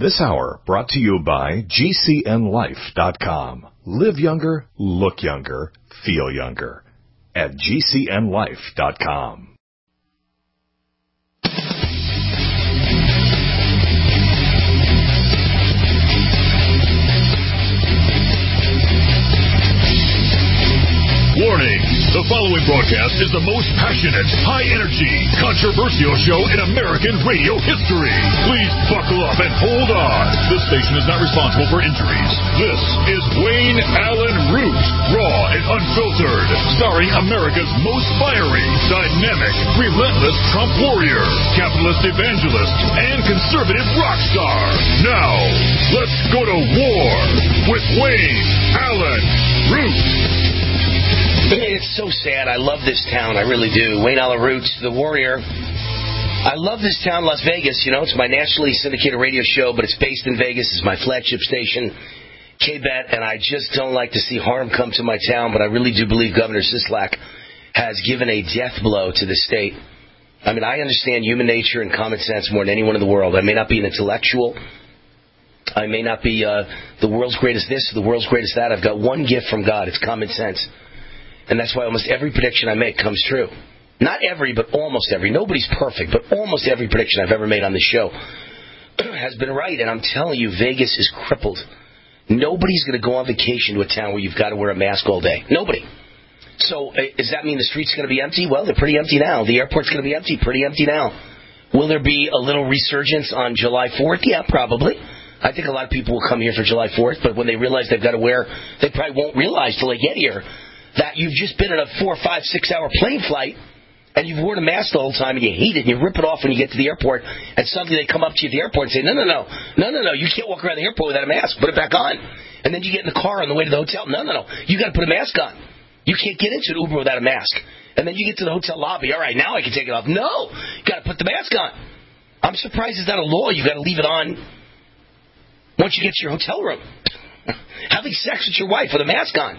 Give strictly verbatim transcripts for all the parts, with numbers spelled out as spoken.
This hour brought to you by G C N life dot com. Live younger, look younger, feel younger at G C N life dot com. Warning, the following broadcast is the most passionate, high-energy, controversial show in American radio history. Please buckle up and hold on. This station is not responsible for injuries. This is Wayne Allen Root, raw and unfiltered, starring America's most fiery, dynamic, relentless Trump warrior, capitalist evangelist, and conservative rock star. Now, let's go to war with Wayne Allen Root. It's so sad. I love this town. I really do. Wayne Allen Root, the warrior. I love this town, Las Vegas. You know, it's my nationally syndicated radio show, but it's based in Vegas. It's my flagship station, K-Bet, and I just don't like to see harm come to my town, but I really do believe Governor Sisolak has given a death blow to the state. I mean, I understand human nature and common sense more than anyone in the world. I may not be an intellectual. I may not be uh, the world's greatest this or the world's greatest that. I've got one gift from God. It's common sense. And that's why almost every prediction I make comes true. Not every, but almost every. Nobody's perfect, but almost every prediction I've ever made on this show has been right. And I'm telling you, Vegas is crippled. Nobody's going to go on vacation to a town where you've got to wear a mask all day. Nobody. So does that mean the streets are going to be empty? Well, they're pretty empty now. The airport's going to be empty, pretty empty now. Will there be a little resurgence on July fourth? Yeah, probably. I think a lot of people will come here for July fourth, but when they realize they've got to wear, they probably won't realize till they get here that you've just been in a four, five, six-hour plane flight, and you've worn a mask the whole time, and you hate it, and you rip it off when you get to the airport, and suddenly they come up to you at the airport and say, no, no, no, no, no, no, you can't walk around the airport without a mask. Put it back on. And then you get in the car on the way to the hotel. No, no, no, you got to put a mask on. You can't get into an Uber without a mask. And then you get to the hotel lobby. All right, now I can take it off. No, you got to put the mask on. I'm surprised it's not a law. You got to leave it on once you get to your hotel room. Having sex with your wife with a mask on.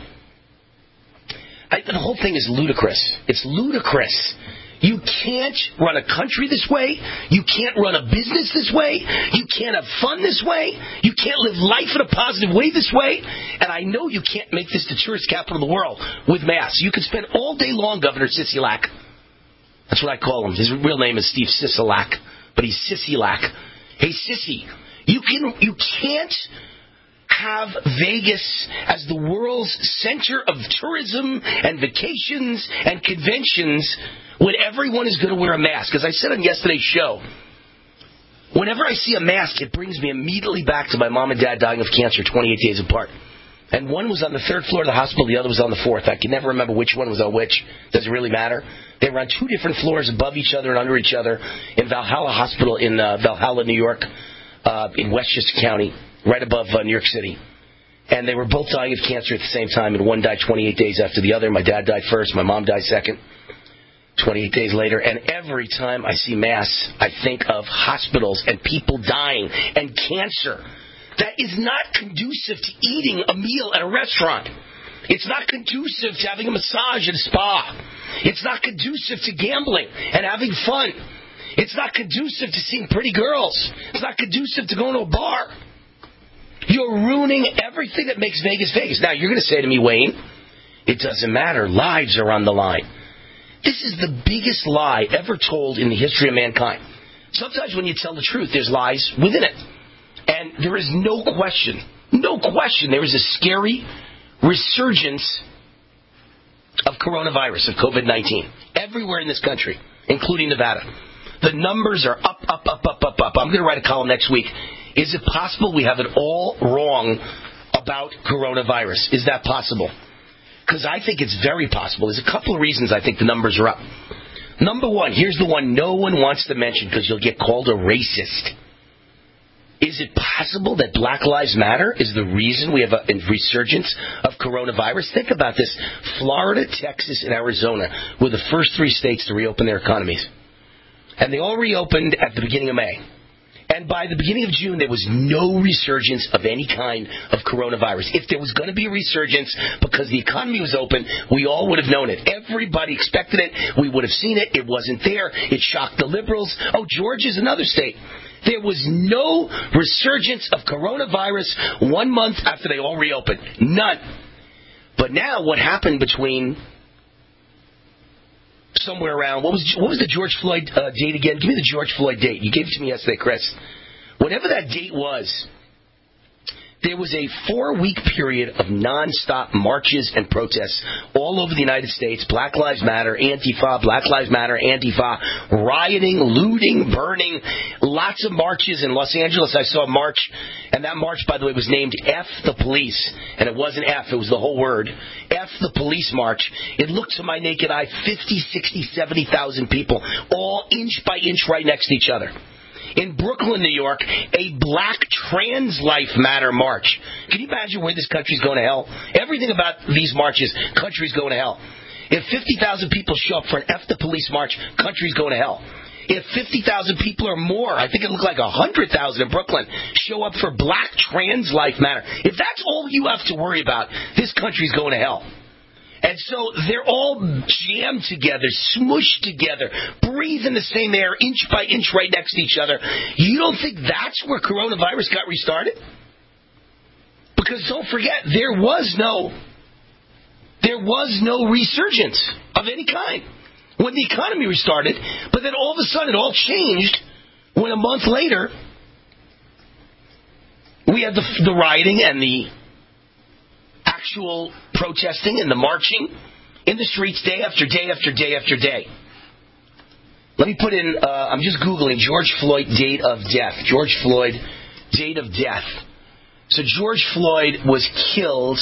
I, the whole thing is ludicrous. It's ludicrous. You can't run a country this way. You can't run a business this way. You can't have fun this way. You can't live life in a positive way this way. And I know you can't make this the tourist capital of the world with masks. You could spend all day long, Governor Sisolak. That's what I call him. His real name is Steve Sisolak, but he's Sisolak. Hey, Sissy, you can you can't have Vegas as the world's center of tourism and vacations and conventions when everyone is going to wear a mask. As I said on yesterday's show, whenever I see a mask, it brings me immediately back to my mom and dad dying of cancer twenty-eight days apart. And one was on the third floor of the hospital, the other was on the fourth. I can never remember which one was on which. Does it really matter? They were on two different floors above each other and under each other in Valhalla Hospital in uh, Valhalla, New York, uh, in Westchester County, right above uh, New York City. And they were both dying of cancer at the same time, and one died twenty-eight days after the other. My dad died first, my mom died second, twenty-eight days later. And every time I see mass, I think of hospitals and people dying and cancer. That is not conducive to eating a meal at a restaurant. It's not conducive to having a massage at a spa. It's not conducive to gambling and having fun. It's not conducive to seeing pretty girls. It's not conducive to going to a bar. You're ruining everything that makes Vegas Vegas. Now, you're going to say to me, Wayne, it doesn't matter. Lives are on the line. This is the biggest lie ever told in the history of mankind. Sometimes when you tell the truth, there's lies within it. And there is no question, no question, there is a scary resurgence of coronavirus, of covid nineteen, everywhere in this country, including Nevada. The numbers are up, up, up, up, up, up. I'm going to write a column next week. Is it possible we have it all wrong about coronavirus? Is that possible? Because I think it's very possible. There's a couple of reasons I think the numbers are up. Number one, here's the one no one wants to mention because you'll get called a racist. Is it possible that Black Lives Matter is the reason we have a resurgence of coronavirus? Think about this. Florida, Texas, and Arizona were the first three states to reopen their economies. And they all reopened at the beginning of May. And And by the beginning of June, there was no resurgence of any kind of coronavirus. If there was going to be a resurgence because the economy was open, we all would have known it. Everybody expected it. We would have seen it. It wasn't there. It shocked the liberals. Oh, Georgia's another state. There was no resurgence of coronavirus one month after they all reopened. None. But now what happened between somewhere around, what was what was the George Floyd uh, date again? Give me the George Floyd date. You gave it to me yesterday, Chris. Whatever that date was, there was a four-week period of nonstop marches and protests all over the United States. Black Lives Matter, Antifa, Black Lives Matter, Antifa, rioting, looting, burning, lots of marches in Los Angeles. I saw a march, and that march, by the way, was named F the Police, and it wasn't F, it was the whole word. F the Police March. It looked to my naked eye fifty, sixty, seventy thousand people, all inch by inch right next to each other. In Brooklyn, New York, a black trans life matter march. Can you imagine where this country's going to hell? Everything about these marches, country's going to hell. If fifty thousand people show up for an F the Police march, country's going to hell. If fifty thousand people or more, I think it looked like one hundred thousand in Brooklyn, show up for black trans life matter, if that's all you have to worry about, this country's going to hell. And so they're all jammed together, smooshed together, breathing the same air, inch by inch right next to each other. You don't think that's where coronavirus got restarted? Because don't forget, there was no, there was no resurgence of any kind when the economy restarted. But then all of a sudden it all changed when a month later we had the, the rioting and the actual protesting and the marching in the streets day after day after day after day. Let me put in, uh, I'm just Googling George Floyd date of death. George Floyd date of death. So George Floyd was killed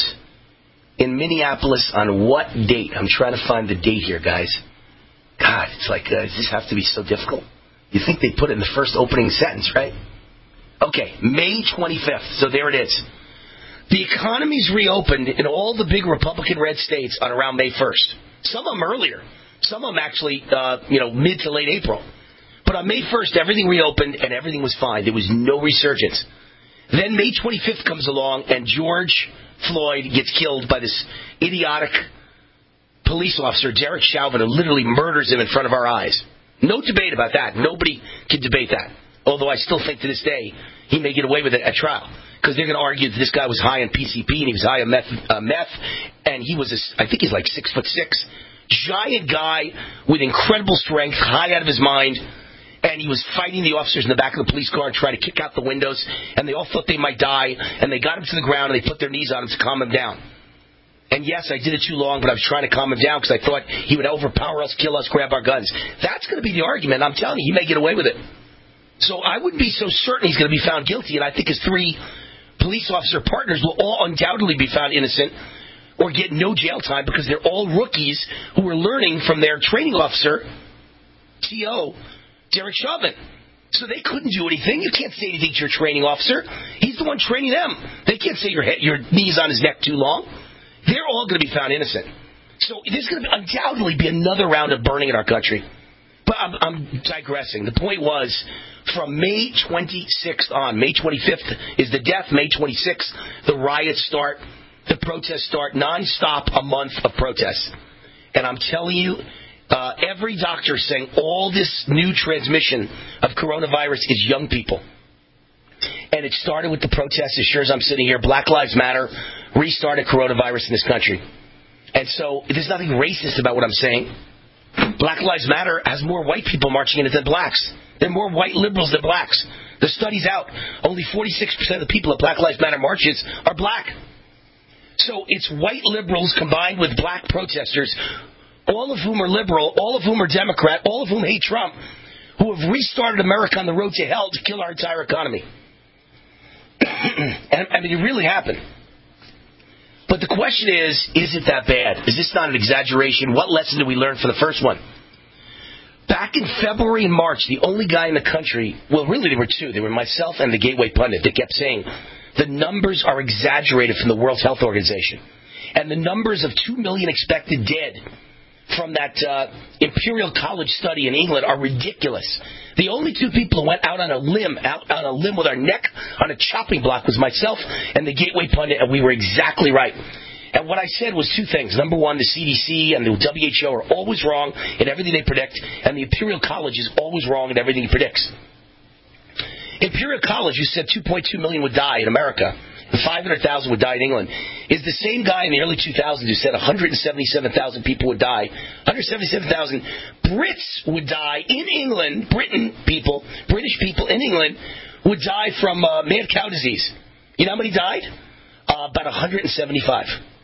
in Minneapolis on what date? I'm trying to find the date here, guys. God, it's like, uh, does this have to be so difficult? You think they put it in the first opening sentence, right? Okay, May twenty-fifth. So there it is. The economy's reopened in all the big Republican red states on around May first. Some of them earlier. Some of them actually, uh, you know, mid to late April. But on May first, everything reopened and everything was fine. There was no resurgence. Then May twenty-fifth comes along and George Floyd gets killed by this idiotic police officer, Derek Chauvin, who literally murders him in front of our eyes. No debate about that. Nobody can debate that. Although I still think to this day he may get away with it at trial. Because they're going to argue that this guy was high on P C P and he was high on meth, uh, meth and he was, a, I think he's like six foot six, giant guy with incredible strength, high out of his mind, and he was fighting the officers in the back of the police car and trying to kick out the windows, and they all thought they might die, and they got him to the ground and they put their knees on him to calm him down. And yes, I did it too long, but I was trying to calm him down because I thought he would overpower us, kill us, grab our guns. That's going to be the argument. I'm telling you, he may get away with it. So I wouldn't be so certain he's going to be found guilty, and I think his three police officer partners will all undoubtedly be found innocent or get no jail time because they're all rookies who were learning from their training officer, T O, Derek Chauvin. So they couldn't do anything. You can't say anything to your training officer. He's the one training them. They can't say your, head, your knee's on his neck too long. They're all going to be found innocent. So there's going to be, undoubtedly be another round of burning in our country. But I'm, I'm digressing. The point was, from May twenty-sixth on, May twenty-fifth is the death, May twenty-sixth, the riots start, the protests start, nonstop a month of protests. And I'm telling you, uh, every doctor is saying all this new transmission of coronavirus is young people. And it started with the protests, as sure as I'm sitting here. Black Lives Matter restarted coronavirus in this country. And so there's nothing racist about what I'm saying. Black Lives Matter has more white people marching in it than blacks. There are more white liberals than blacks. The study's out. Only forty-six percent of the people at Black Lives Matter marches are black. So it's white liberals combined with black protesters, all of whom are liberal, all of whom are Democrat, all of whom hate Trump, who have restarted America on the road to hell to kill our entire economy. And, I mean, it really happened. But the question is, is it that bad? Is this not an exaggeration? What lesson did we learn from the first one? Back in February and March, the only guy in the country, well, really there were two. There were myself and the Gateway Pundit that kept saying, the numbers are exaggerated from the World Health Organization. And the numbers of two million expected dead from that uh, Imperial College study in England are ridiculous. The only two people who went out on a limb, out on a limb with our neck on a chopping block was myself and the Gateway Pundit, and we were exactly right. And what I said was two things. Number one, the C D C and the W H O are always wrong in everything they predict, and the Imperial College is always wrong in everything he predicts. Imperial College, who said two point two million would die in America, and five hundred thousand would die in England, is the same guy in the early two thousands who said one hundred seventy-seven thousand people would die. one hundred seventy-seven thousand Brits would die in England, Britain people, British people in England would die from uh, mad cow disease. You know how many died? Uh, about one hundred seventy-five.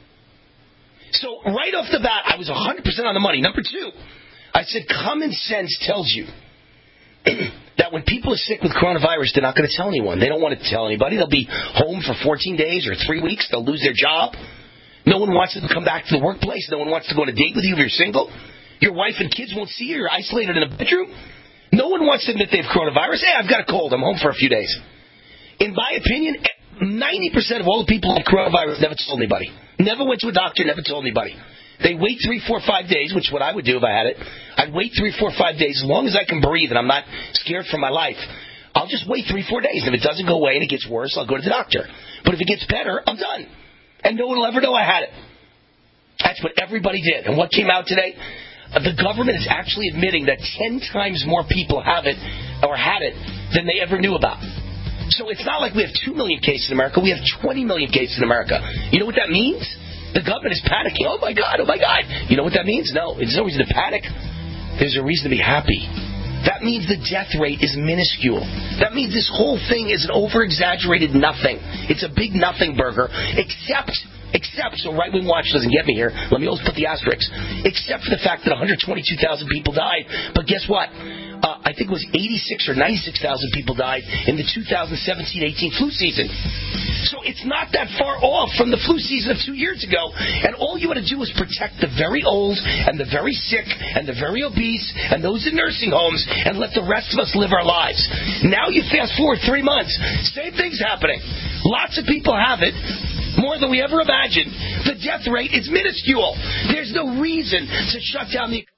So right off the bat, I was one hundred percent on the money. Number two, I said common sense tells you that when people are sick with coronavirus, they're not going to tell anyone. They don't want to tell anybody. They'll be home for fourteen days or three weeks. They'll lose their job. No one wants them to come back to the workplace. No one wants to go on a date with you if you're single. Your wife and kids won't see you. You're isolated in a bedroom. No one wants to admit they have coronavirus. Hey, I've got a cold. I'm home for a few days. In my opinion, ninety percent of all the people with coronavirus never told anybody. Never went to a doctor, never told anybody. They wait three, four, five days, which is what I would do if I had it. I'd wait three, four, five days. As long as I can breathe and I'm not scared for my life, I'll just wait three, four days. And if it doesn't go away and it gets worse, I'll go to the doctor. But if it gets better, I'm done. And no one will ever know I had it. That's what everybody did. And what came out today? Uh, the government is actually admitting that ten times more people have it or had it than they ever knew about. So it's not like we have two million cases in America. We have twenty million cases in America. You know what that means? The government is panicking. Oh, my God, oh, my God. You know what that means? No, there's no reason to panic. There's a reason to be happy. That means the death rate is minuscule. That means this whole thing is an over-exaggerated nothing. It's a big nothing burger, except... Except, so right-wing watch doesn't get me here. Let me always put the asterisk. Except for the fact that one hundred twenty-two thousand people died. But guess what? Uh, I think it was eighty-six or ninety-six thousand people died in the two thousand seventeen eighteen flu season. So it's not that far off from the flu season of two years ago. And all you want to do is protect the very old and the very sick and the very obese and those in nursing homes and let the rest of us live our lives. Now you fast forward three months. Same thing's happening. Lots of people have it. More than we ever imagined. The death rate is minuscule. There's no reason to shut down the...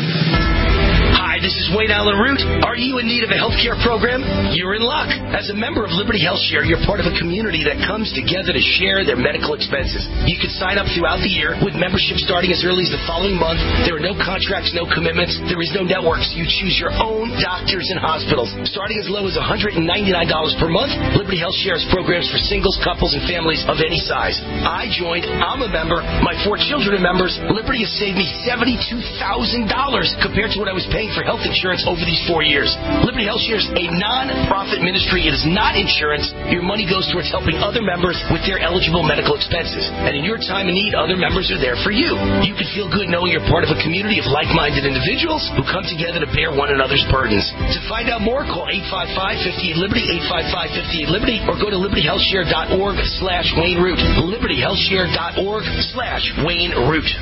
Hi, this is Wayne Allen Root. Are you in need of a healthcare program? You're in luck. As a member of Liberty Health Share, you're part of a community that comes together to share their medical expenses. You can sign up throughout the year with membership starting as early as the following month. There are no contracts, no commitments. There is no networks. You choose your own doctors and hospitals. Starting as low as one hundred ninety-nine dollars per month, Liberty Health Share has programs for singles, couples, and families of any size. I joined. I'm a member. My four children are members. Liberty has saved me seventy-two thousand dollars compared to what I was paying for health insurance over these four years. Liberty Health Share is a non-profit ministry. It is not insurance. Your money goes towards helping other members with their eligible medical expenses. And in your time of need, other members are there for you. You can feel good knowing you're part of a community of like-minded individuals who come together to bear one another's burdens. To find out more, call eight five five, five eight, Liberty, eight five five, five eight, Liberty, or go to liberty health share dot org slash Wayne Root. liberty health share dot org slash Wayne Root.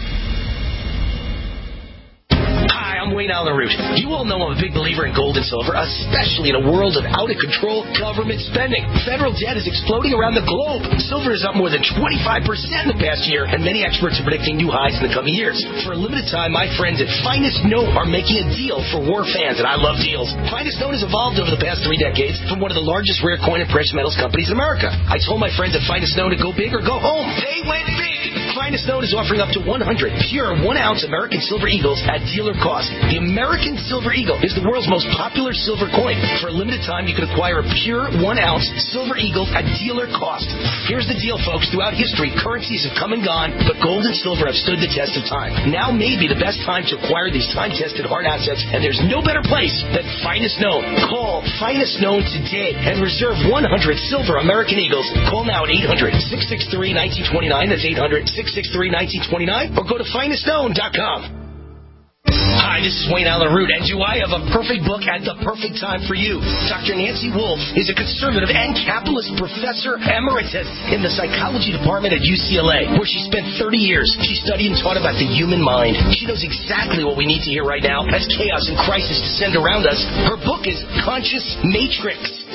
Hi, I'm Wayne Allen Root. You all know I'm a big believer in gold and silver, especially in a world of out-of-control government spending. Federal debt is exploding around the globe. Silver is up more than twenty-five percent in the past year, and many experts are predicting new highs in the coming years. For a limited time, my friends at Finest Note are making a deal for war fans, and I love deals. Finest Note has evolved over the past three decades from one of the largest rare coin and precious metals companies in America. I told my friends at Finest Note to go big or go home. They went big. Finest Note is offering up to one hundred pure one-ounce American Silver Eagles at dealer cost. The American Silver Eagle is the world's most popular silver coin. For a limited time, you can acquire a pure one-ounce Silver Eagle at dealer cost. Here's the deal, folks. Throughout history, currencies have come and gone, but gold and silver have stood the test of time. Now may be the best time to acquire these time-tested hard assets, and there's no better place than Finest Known. Call Finest Known today and reserve one hundred silver American Eagles. Call now at eight hundred, six six three, one nine two nine. That's eight hundred, six six three, one nine two nine. Or go to finest known dot com. Hi, this is Wayne Allen Root, and do I have a perfect book at the perfect time for you? Doctor Nancy Wolfe is a conservative and capitalist professor emeritus in the psychology department at U C L A, where she spent thirty years. She studied and taught about the human mind. She knows exactly what we need to hear right now as chaos and crisis descend around us. Her book is Conscious Matrix.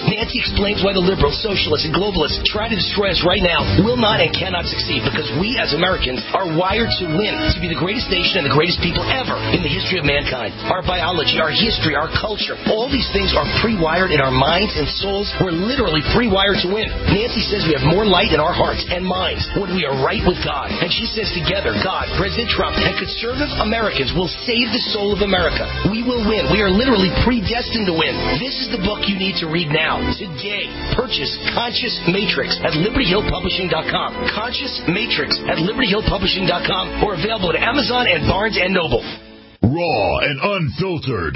Nancy explains why the liberals, socialists, and globalists try to destroy us right now will not and cannot succeed because we as Americans are wired to win, to be the greatest nation and the greatest people ever in the history of mankind. Our biology, our history, our culture, all these things are pre-wired in our minds and souls. We're literally pre-wired to win. Nancy says we have more light in our hearts and minds when we are right with God. And she says together, God, President Trump, and conservative Americans will save the soul of America. We will win. We are literally predestined to win. This is the book you need to read now. Today, purchase Conscious Matrix at Liberty Hill Publishing dot com. Conscious Matrix at Liberty Hill Publishing dot com or available at Amazon and Barnes and Noble. Raw and unfiltered.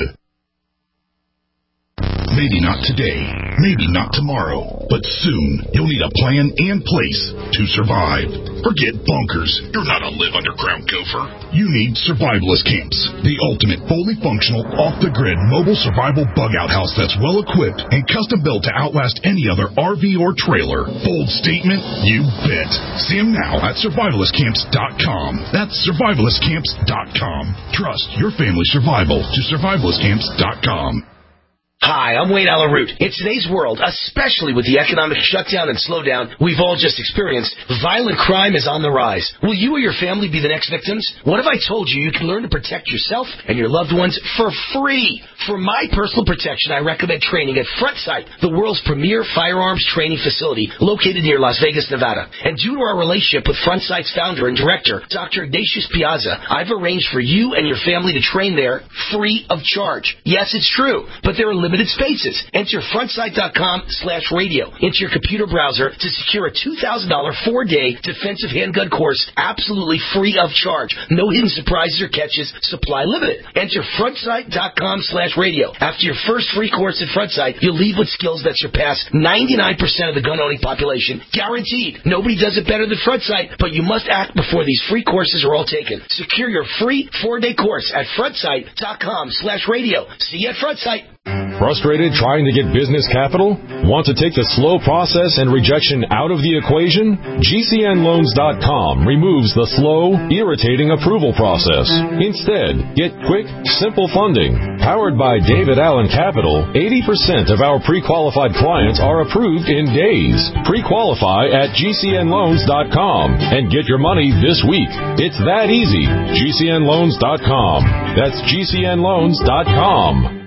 Maybe not today, maybe not tomorrow, but soon you'll need a plan and place to survive. Forget bunkers. You're not a live underground gopher. You need survivalist camps, the ultimate fully functional, off-the-grid mobile survival bug-out house that's well-equipped and custom-built to outlast any other R V or trailer. Bold statement? You bet. See them now at survivalist camps dot com. That's survivalist camps dot com. Trust your family's survival to survivalist camps dot com. Hi, I'm Wayne Allyn Root. In today's world, especially with the economic shutdown and slowdown we've all just experienced, violent crime is on the rise. Will you or your family be the next victims? What if I told you you can learn to protect yourself and your loved ones for free? For my personal protection, I recommend training at Front Sight, the world's premier firearms training facility located near Las Vegas, Nevada. And due to our relationship with Front Sight's founder and director, Doctor Ignatius Piazza, I've arranged for you and your family to train there free of charge. Yes, it's true, but there are limited spaces. Enter frontsight dot com slash radio into your computer browser to secure a two thousand dollars four-day defensive handgun course absolutely free of charge. No hidden surprises or catches. Supply limited. Enter frontsight dot com slash radio. After your first free course at Frontsight, you'll leave with skills that surpass ninety-nine percent of the gun-owning population. Guaranteed. Nobody does it better than Frontsight, but you must act before these free courses are all taken. Secure your free four-day course at frontsight dot com slash radio. See you at Frontsight. Frustrated trying to get business capital? Want to take the slow process and rejection out of the equation? G C N loans dot com removes the slow, irritating approval process. Instead, get quick, simple funding. Powered by David Allen Capital, eighty percent of our pre-qualified clients are approved in days. Pre-qualify at G C N loans dot com and get your money this week. It's that easy. G C N loans dot com. That's G C N loans dot com.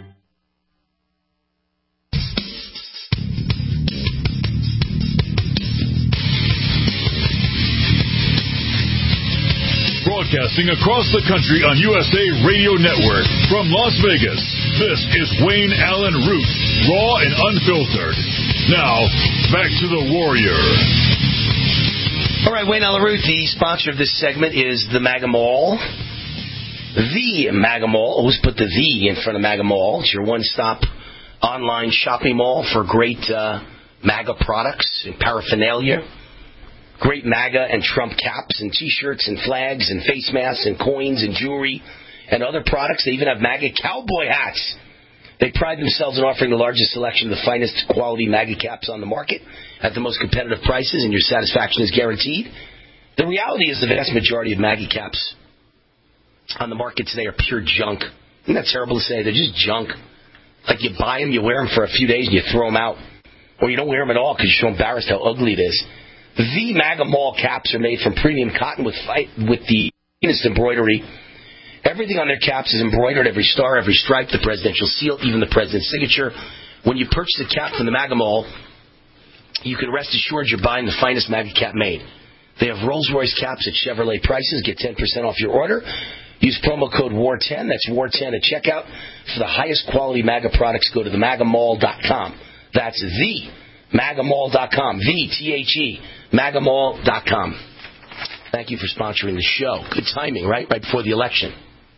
Broadcasting across the country on U S A Radio Network from Las Vegas, this is Wayne Allyn Root, raw and unfiltered. Now, back to the Warrior. All right, Wayne Allyn Root, the sponsor of this segment is the MAGA Mall. The MAGA Mall. Always put the "the" in front of MAGA Mall. It's your one-stop online shopping mall for great uh, MAGA products and paraphernalia. Great MAGA and Trump caps and T-shirts and flags and face masks and coins and jewelry and other products. They even have MAGA cowboy hats. They pride themselves in offering the largest selection of the finest quality MAGA caps on the market at the most competitive prices, and your satisfaction is guaranteed. The reality is the vast majority of MAGA caps on the market today are pure junk. Isn't that terrible to say? They're just junk. Like you buy them, you wear them for a few days, and you throw them out. Or you don't wear them at all because you're so embarrassed how ugly it is. The MAGA Mall caps are made from premium cotton with fight, with the finest embroidery. Everything on their caps is embroidered, every star, every stripe, the presidential seal, even the president's signature. When you purchase a cap from the MAGA Mall, you can rest assured you're buying the finest MAGA cap made. They have Rolls-Royce caps at Chevrolet prices. Get ten percent off your order. Use promo code war ten, that's war ten at checkout. For the highest quality MAGA products, go to the maga mall dot com. That's the maga mall dot com. The, T H E, maga mall dot com. Thank you for sponsoring the show. Good timing, right? Right before the election.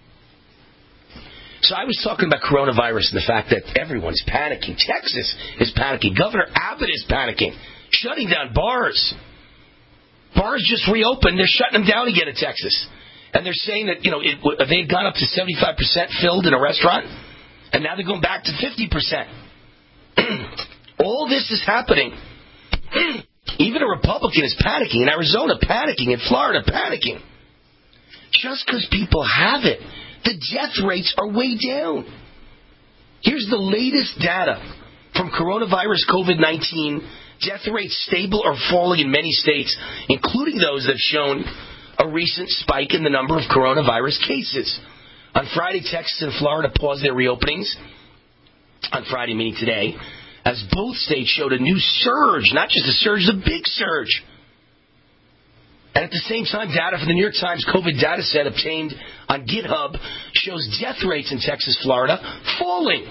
So I was talking about coronavirus and the fact that everyone's panicking. Texas is panicking. Governor Abbott is panicking. Shutting down bars. Bars just reopened. They're shutting them down again in Texas. And they're saying that, you know, it, they had gone up to seventy-five percent filled in a restaurant, and now they're going back to fifty percent. All this is happening. Even a Republican is panicking in Arizona, panicking in Florida, panicking. Just because people have it, the death rates are way down. Here's the latest data from coronavirus COVID nineteen, death rates stable or falling in many states, including those that have shown a recent spike in the number of coronavirus cases. On Friday, Texas and Florida paused their reopenings. On Friday, meaning today, as both states showed a new surge, not just a surge, a big surge. And at the same time, data from the New York Times COVID data set obtained on GitHub shows death rates in Texas, Florida, falling.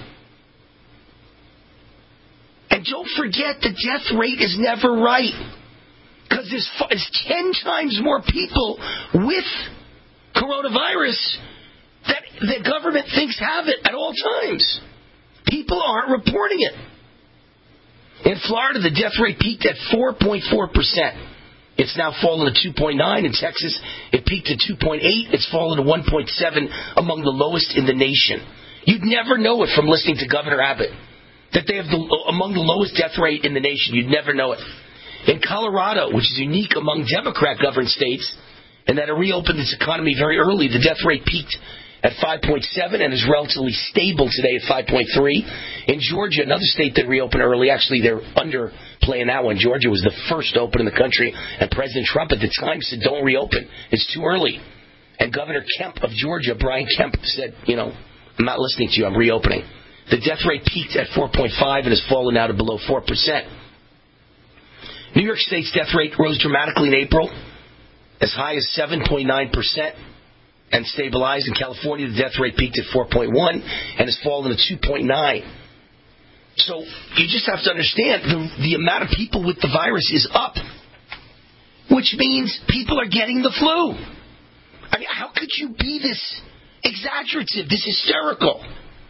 And don't forget, the death rate is never right. Because there's, there's ten times more people with coronavirus that the government thinks have it at all times. People aren't reporting it. In Florida, the death rate peaked at four point four percent. It's now fallen to two point nine. In Texas, it peaked at two point eight. It's fallen to one point seven, among the lowest in the nation. You'd never know it from listening to Governor Abbott, that they have the, among the lowest death rate in the nation. You'd never know it. In Colorado, which is unique among Democrat-governed states, and that it reopened its economy very early, the death rate peaked at five point seven and is relatively stable today at five point three. In Georgia, another state that reopened early, actually they're underplaying that one. Georgia was the first to open in the country, and President Trump at the time said, don't reopen. It's too early. And Governor Kemp of Georgia, Brian Kemp, said, you know, I'm not listening to you, I'm reopening. The death rate peaked at four point five and has fallen now to below four percent. New York State's death rate rose dramatically in April, as high as seven point nine percent, and stabilized. In California, the death rate peaked at four point one and has fallen to two point nine. So you just have to understand, the, the amount of people with the virus is up, which means people are getting the flu. I mean, how could you be this exaggerative, this hysterical?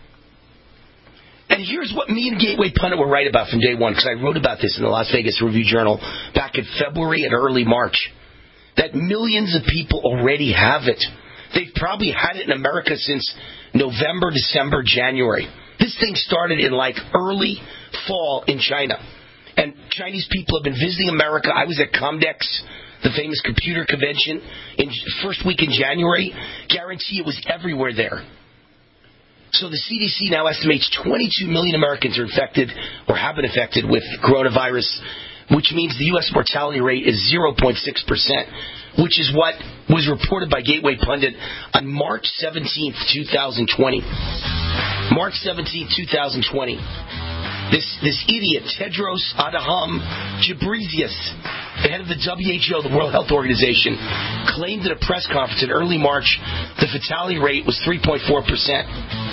And here's what me and Gateway Pundit were right about from day one, because I wrote about this in the Las Vegas Review-Journal back in February and early March, that millions of people already have it. They've probably had it in America since November, December, January. This thing started in like early fall in China. And Chinese people have been visiting America. I was at Comdex, the famous computer convention, in first week in January. Guarantee it was everywhere there. So the C D C now estimates twenty-two million Americans are infected or have been infected with coronavirus, which means the U S mortality rate is zero point six percent, which is what was reported by Gateway Pundit on March seventeenth, twenty twenty. March seventeenth, twenty twenty. This this idiot, Tedros Adhanom Ghebreyesus, the head of the W H O, the World Health Organization, claimed at a press conference in early March the fatality rate was three point four percent.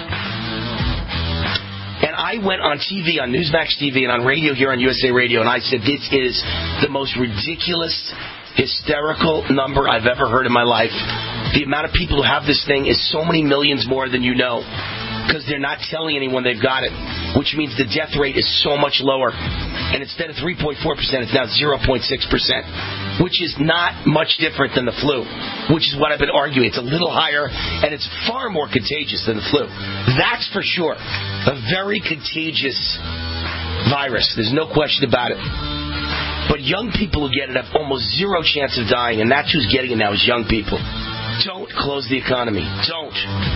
And I went on T V, on Newsmax T V, and on radio here on U S A Radio, and I said, this is the most ridiculous, hysterical number I've ever heard in my life. The amount of people who have this thing is so many millions more than you know, because they're not telling anyone they've got it, which means the death rate is so much lower. And instead of three point four percent, it's now zero point six percent, which is not much different than the flu, which is what I've been arguing. It's a little higher, and it's far more contagious than the flu. That's for sure. A very contagious virus. There's no question about it. But young people who get it have almost zero chance of dying, and that's who's getting it now, is young people. Don't close the economy. Don't.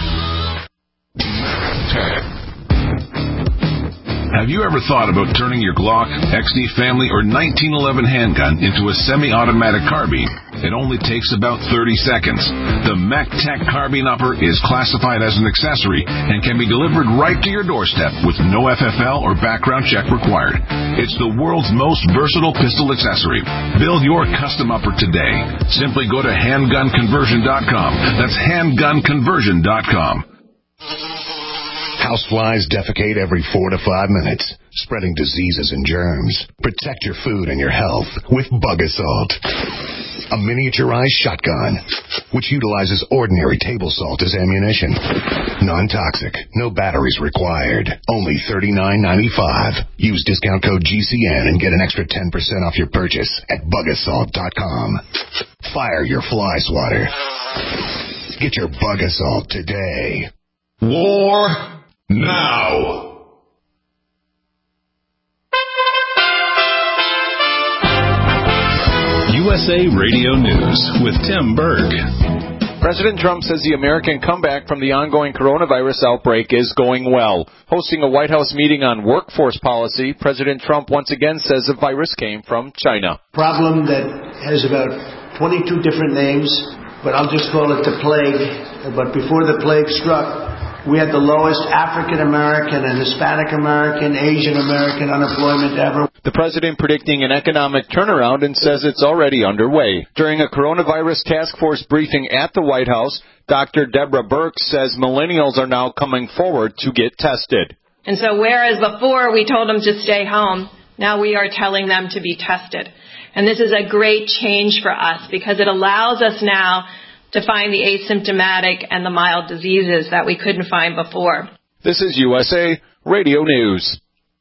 Have you ever thought about turning your Glock, X D Family, or nineteen eleven handgun into a semi-automatic carbine? It only takes about thirty seconds. The MacTac Carbine Upper is classified as an accessory and can be delivered right to your doorstep with no F F L or background check required. It's the world's most versatile pistol accessory. Build your custom upper today. Simply go to handgun conversion dot com. That's handgun conversion dot com. Houseflies defecate every four to five minutes, spreading diseases and germs. Protect your food and your health with Bug Assault, a miniaturized shotgun which utilizes ordinary table salt as ammunition. Non-toxic, no batteries required. Only thirty-nine ninety-five. Use discount code G C N and get an extra ten percent off your purchase at bug assault dot com. Fire your fly swatter. Get your Bug Assault today. War now. U S A Radio News with Tim Berg. President Trump says the American comeback from the ongoing coronavirus outbreak is going well. Hosting a White House meeting on workforce policy, President Trump once again says the virus came from China. Problem that has about twenty-two different names, but I'll just call it the plague. But before the plague struck, we had the lowest African American and Hispanic American, Asian American unemployment ever. The president predicting an economic turnaround and says it's already underway. During a coronavirus task force briefing at the White House, Doctor Deborah Birx says millennials are now coming forward to get tested. And so whereas before we told them to stay home, now we are telling them to be tested. And this is a great change for us because it allows us now to find the asymptomatic and the mild diseases that we couldn't find before. This is U S A Radio News.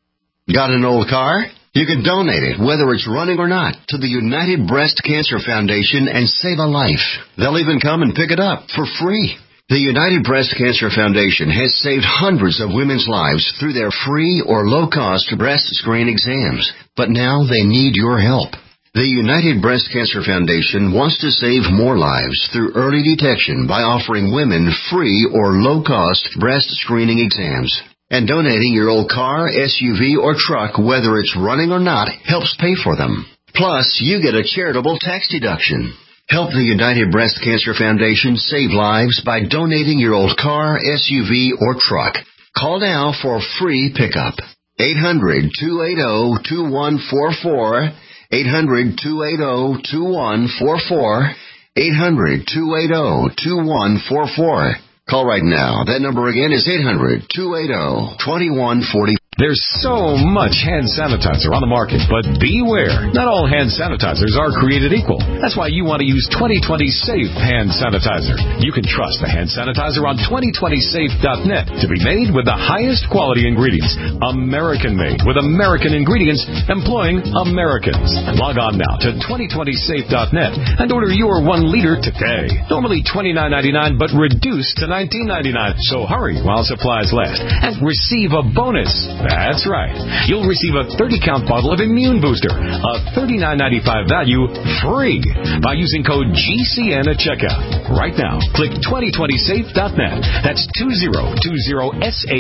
Got an old car? You can donate it, whether it's running or not, to the United Breast Cancer Foundation and save a life. They'll even come and pick it up for free. The United Breast Cancer Foundation has saved hundreds of women's lives through their free or low-cost breast screen exams. But now they need your help. The United Breast Cancer Foundation wants to save more lives through early detection by offering women free or low-cost breast screening exams. And donating your old car, S U V, or truck, whether it's running or not, helps pay for them. Plus, you get a charitable tax deduction. Help the United Breast Cancer Foundation save lives by donating your old car, S U V, or truck. Call now for free pickup. eight hundred, two eight zero, two one four four. eight hundred, two eight zero, two one four four. eight hundred, two eight zero, two one four four. Call right now. That number again is eight hundred, two eight zero, two one four four. There's so much hand sanitizer on the market, but beware. Not all hand sanitizers are created equal. That's why you want to use twenty twenty Safe Hand Sanitizer. You can trust the hand sanitizer on twenty twenty safe dot net to be made with the highest quality ingredients. American-made with American ingredients employing Americans. Log on now to twenty twenty safe dot net and order your one liter today. Normally twenty-nine ninety-nine, but reduced to nineteen ninety-nine. So hurry while supplies last and receive a bonus. That's right. You'll receive a thirty count bottle of Immune Booster, a thirty-nine ninety-five value, free by using code G C N at checkout. Right now, click twenty twenty safe dot net. That's two zero two zero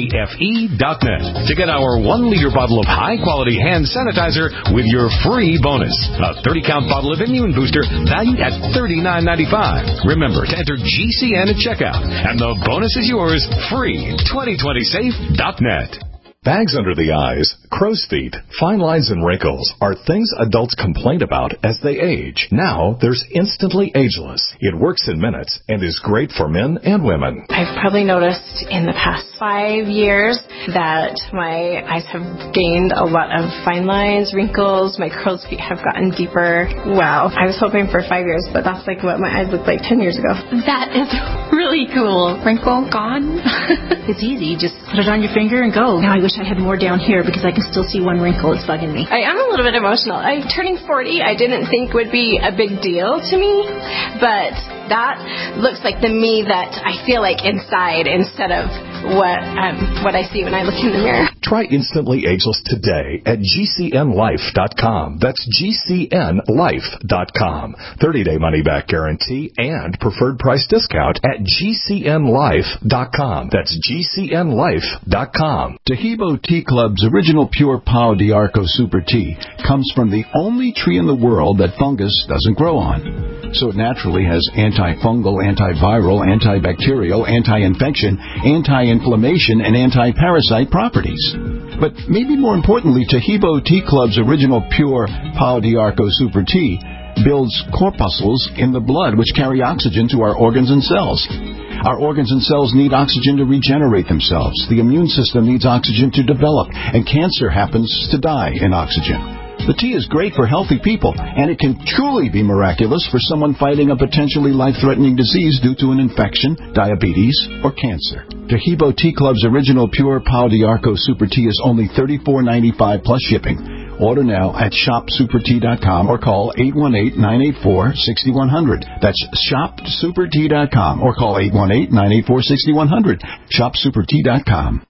safe dot net to get our one liter bottle of high-quality hand sanitizer with your free bonus. A thirty count bottle of Immune Booster valued at thirty-nine ninety-five. Remember to enter G C N at checkout, and the bonus is yours free. twenty twenty safe dot net. Bags under the eyes, crow's feet, fine lines and wrinkles are things adults complain about as they age. Now, there's Instantly Ageless. It works in minutes and is great for men and women. I've probably noticed in the past five years that my eyes have gained a lot of fine lines, wrinkles, my crow's feet have gotten deeper. Wow. I was hoping for five years, but that's like what my eyes looked like ten years ago. That is really cool. Wrinkle gone. It's easy. Just put it on your finger and go. Now I wish I had more down here because I can still see one wrinkle. It's bugging me. I am a little bit emotional. I'm turning forty. I didn't think would be a big deal to me, but that looks like the me that I feel like inside instead of what um, what I see when I look in the mirror. Try Instantly Ageless today at G C N life dot com. That's G C N life dot com. thirty day money-back guarantee and preferred price discount at G C N life dot com. That's G C N life dot com. Tahibo Tea Club's original pure Pau d'Arco Super Tea comes from the only tree in the world that fungus doesn't grow on. So it naturally has antifungal, antiviral, antibacterial, anti-infection, anti-inflammation, and anti-parasite properties. But maybe more importantly, Tahibo Tea Club's original pure Pau d'Arco Super Tea builds corpuscles in the blood which carry oxygen to our organs and cells. Our organs and cells need oxygen to regenerate themselves. The immune system needs oxygen to develop, and cancer happens to die in oxygen. The tea is great for healthy people, and it can truly be miraculous for someone fighting a potentially life-threatening disease due to an infection, diabetes, or cancer. Tahibo Tea Club's original pure Pau d'Arco Super Tea is only thirty-four ninety-five plus shipping. Order now at shop super tea dot com or call eight one eight, nine eight four, six one zero zero. That's shop super tea dot com or call eight one eight, nine eight four, six one zero zero. shop super tea dot com.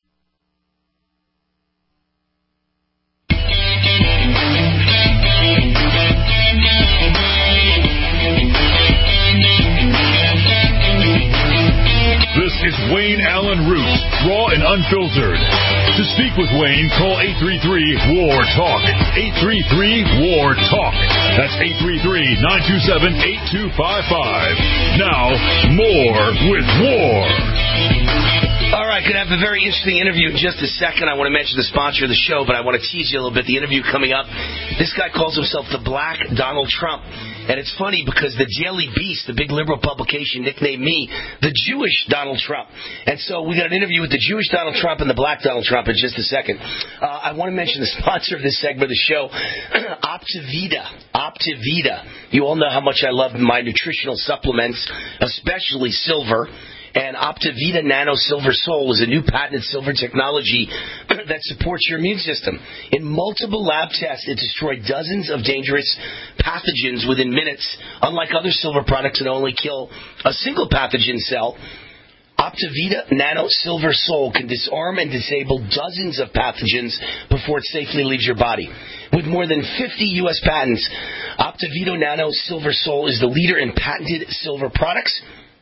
Wayne Allen Root, raw and unfiltered. To speak with Wayne, call eight three three, W A R, TALK. eight three three, W A R, TALK. That's eight three three, nine two seven, eight two five five. Now, more with War. All right, going to have a very interesting interview in just a second. I want to mention the sponsor of the show, but I want to tease you a little bit. The interview coming up, this guy calls himself the Black Donald Trump. And it's funny because the Daily Beast, the big liberal publication, nicknamed me the Jewish Donald Trump. And so we got an interview with the Jewish Donald Trump and the Black Donald Trump in just a second. Uh, I want to mention the sponsor of this segment of the show, Optivida. Optivida. You all know how much I love my nutritional supplements, especially silver. And Optivida Nano Silver Sol is a new patented silver technology that supports your immune system. In multiple lab tests, it destroyed dozens of dangerous pathogens within minutes. Unlike other silver products that only kill a single pathogen cell, Optivida Nano Silver Sol can disarm and disable dozens of pathogens before it safely leaves your body. With more than fifty U S patents, Optivida Nano Silver Sol is the leader in patented silver products,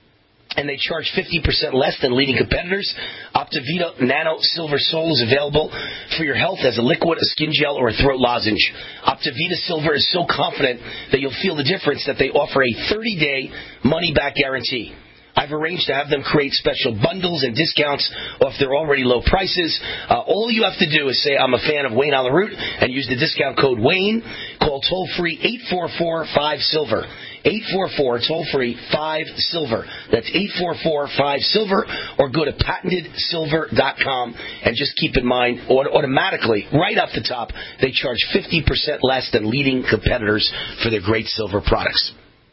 and they charge fifty percent less than leading competitors. Optivida Nano Silver Sol is available for your health as a liquid, a skin gel, or a throat lozenge. Optivida Silver is so confident that you'll feel the difference that they offer a thirty-day money-back guarantee. I've arranged to have them create special bundles and discounts off their already low prices. Uh, all you have to do is say, I'm a fan of Wayne Allen Root, and use the discount code WAYNE. Call toll-free eight four four, five silver. eight four four, toll-free, five silver. That's eight four four, five silver, or go to patented silver dot com, and just keep in mind, automatically, right off the top, they charge fifty percent less than leading competitors for their great silver products.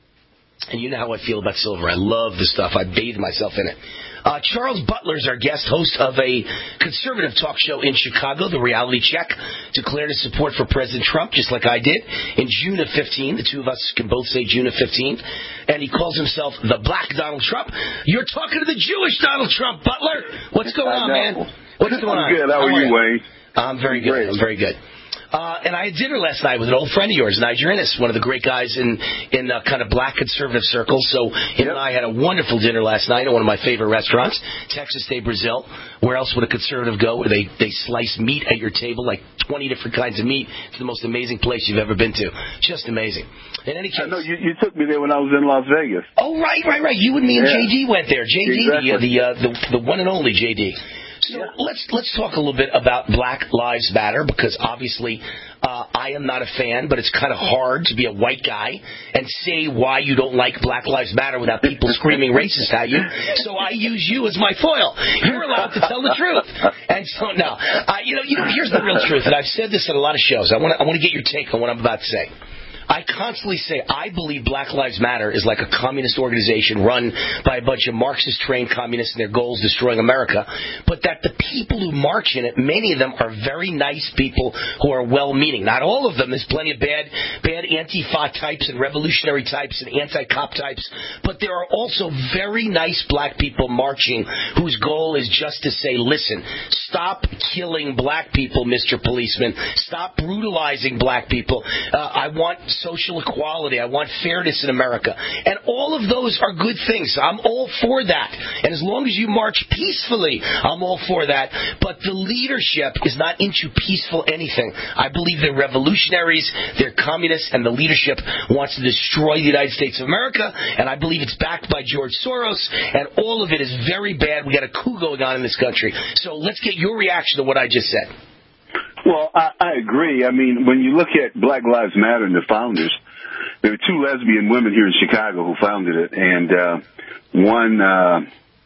And you know how I feel about silver. I love the stuff. I bathe myself in it. Uh, Charles Butler is our guest, host of a conservative talk show in Chicago, The Reality Check, declared his support for President Trump, just like I did, in June of fifteen. The two of us can both say June of fifteen. And he calls himself the Black Donald Trump. You're talking to the Jewish Donald Trump, Butler. What's going on, man? What's going on? I'm good. How, How are you, Wayne? I'm very good. Great. I'm very good. Uh, and I had dinner last night with an old friend of yours, Niger Innes, one of the great guys in in uh, kind of black conservative circles. So him yep. and I had a wonderful dinner last night at one of my favorite restaurants, Texas Day Brazil. Where else would a conservative go? Where they, they slice meat at your table, like twenty different kinds of meat. It's the most amazing place you've ever been to. Just amazing. In any case, I know you, you took me there when I was in Las Vegas. Oh, right, right, right. You and me and yeah. J D went there. J D, exactly. the, the, uh, the, the one and only J D. So yeah. let's let's talk a little bit about Black Lives Matter, because obviously uh, I am not a fan, but it's kind of hard to be a white guy and say why you don't like Black Lives Matter without people screaming racist at you. So I use you as my foil. You're allowed to tell the truth. And so no, uh, you know, you know, here's the real truth, and I've said this in a lot of shows. I want to I want to get your take on what I'm about to say. I constantly say I believe Black Lives Matter is like a communist organization run by a bunch of Marxist-trained communists and their goals destroying America, but that the people who march in it, many of them are very nice people who are well-meaning. Not all of them. There's plenty of bad, bad Antifa types and revolutionary types and anti-cop types, but there are also very nice black people marching whose goal is just to say, listen, stop killing black people, Mister Policeman. Stop brutalizing black people. Uh, I want social equality. I want fairness in America. And all of those are good things. I'm all for that. And as long as you march peacefully, I'm all for that. But the leadership is not into peaceful anything. I believe they're revolutionaries, they're communists, and the leadership wants to destroy the United States of America. And I believe it's backed by George Soros, and all of it is very bad. We got a coup going on in this country. So let's get your reaction to what I just said. Well, I, I agree. I mean, when you look at Black Lives Matter and the founders, there were two lesbian women here in Chicago who founded it, and uh, one uh,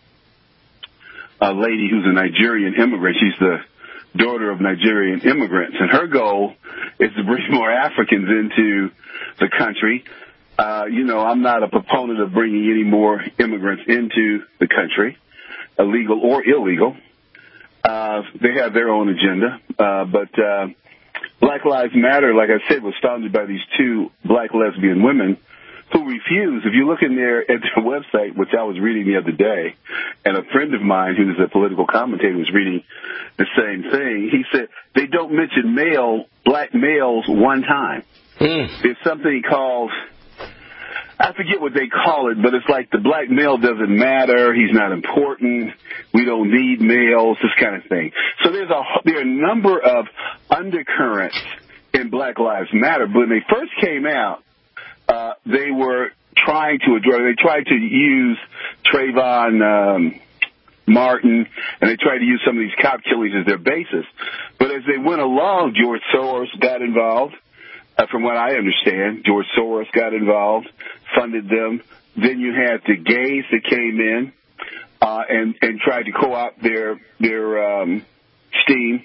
a lady who's a Nigerian immigrant. She's the daughter of Nigerian immigrants, and her goal is to bring more Africans into the country. Uh, you know, I'm not a proponent of bringing any more immigrants into the country, illegal or illegal. Uh, they have their own agenda, uh, but uh, Black Lives Matter, like I said, was founded by these two black lesbian women who refuse. If you look in there at their website, which I was reading the other day, and a friend of mine who's a political commentator was reading the same thing, he said they don't mention male, black males one time. Mm. There's something called, I I forget what they call it, but it's like the black male doesn't matter. He's not important. We don't need males, this kind of thing. So there's a, there are a number of undercurrents in Black Lives Matter. But when they first came out, uh, they were trying to address, they tried to use Trayvon um, Martin, and they tried to use some of these cop killings as their basis. But as they went along, George Soros got involved. Uh, from what I understand, George Soros got involved, funded them. Then you had the gays that came in uh, and, and tried to co-opt their, their um, steam.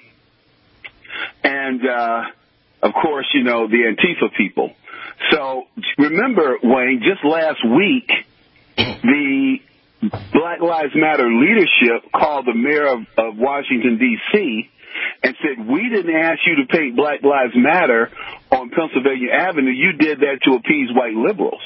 And, uh, of course, you know, the Antifa people. So remember, Wayne, just last week, the Black Lives Matter leadership called the mayor of, of Washington, D C, and said, we didn't ask you to paint Black Lives Matter on Pennsylvania Avenue. You did that to appease white liberals.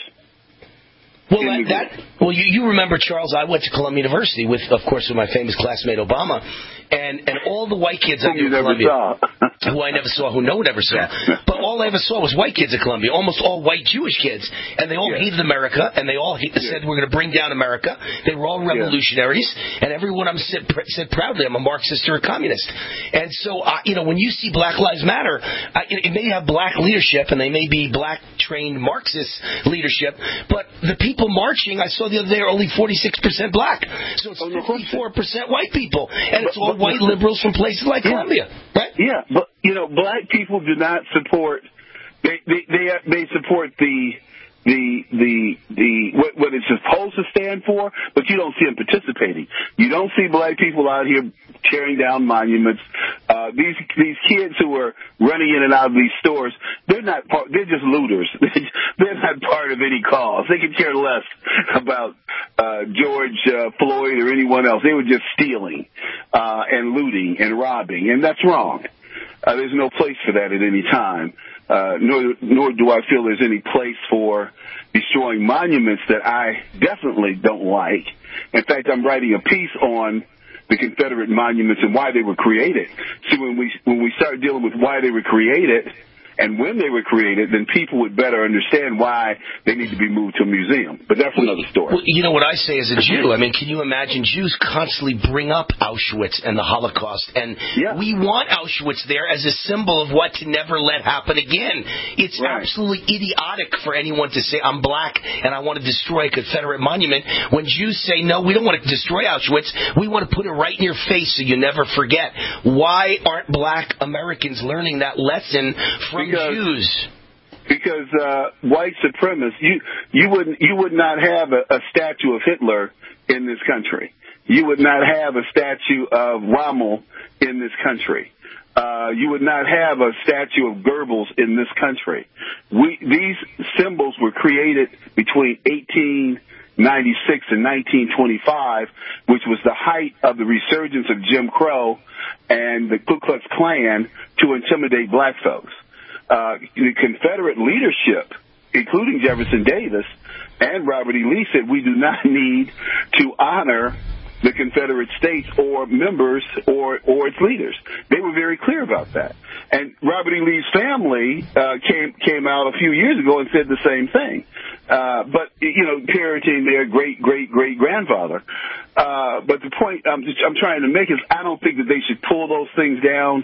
Well, that, that well, you, you remember, Charles, I went to Columbia University with, of course, with my famous classmate Obama, and, and all the white kids I knew at Columbia, who I never saw, who no one ever saw, but all I ever saw was white kids at Columbia, almost all white Jewish kids, and they all yeah. hated America, and they all hate, yeah. said we're going to bring down America. They were all revolutionaries, yeah. and everyone I'm said, said proudly, I'm a Marxist or a communist. And so, uh, you know, when you see Black Lives Matter, uh, it, it may have black leadership, and they may be black-trained Marxist leadership, but the people marching, I saw the other day, are only forty-six percent black. So it's fifty-four percent white people, and it's all white liberals from places like yeah. Columbia, right? Yeah, but, you know, black people do not support, they they they, they support the, the, the, the, what, what it's supposed to stand for, but you don't see them participating. You don't see black people out here tearing down monuments. Uh, these, these kids who are running in and out of these stores, they're not part, they're just looters. They're not part of any cause. They could care less about, uh, George uh, Floyd or anyone else. They were just stealing, uh, and looting and robbing, and that's wrong. Uh, there's no place for that at any time. Uh, nor, nor do I feel there's any place for destroying monuments that I definitely don't like. In fact, I'm writing a piece on the Confederate monuments and why they were created. So when we when we start dealing with why they were created and when they were created, then people would better understand why they need to be moved to a museum. But that's another story. Well, you know what I say as a Jew? I mean, can you imagine Jews constantly bring up Auschwitz and the Holocaust? And yeah. we want Auschwitz there as a symbol of what to never let happen again. It's right. absolutely idiotic for anyone to say, I'm black and I want to destroy a Confederate monument, when Jews say, no, we don't want to destroy Auschwitz. We want to put it right in your face so you never forget. Why aren't black Americans learning that lesson from Because, Jews. because uh, white supremacists, you you would you would not have a, a statue of Hitler in this country. You would not have a statue of Rommel in this country. Uh, you would not have a statue of Goebbels in this country. We these symbols were created between eighteen ninety-six and nineteen twenty-five, which was the height of the resurgence of Jim Crow and the Ku Klux Klan to intimidate black folks. Uh, the Confederate leadership, including Jefferson Davis and Robert E. Lee, said we do not need to honor the Confederate States or members or or its leaders. They were very clear about that. And Robert E. Lee's family uh, came came out a few years ago and said the same thing. Uh, but, you know, parroting their great, great, great grandfather. Uh, but the point I'm, just, I'm trying to make is I don't think that they should pull those things down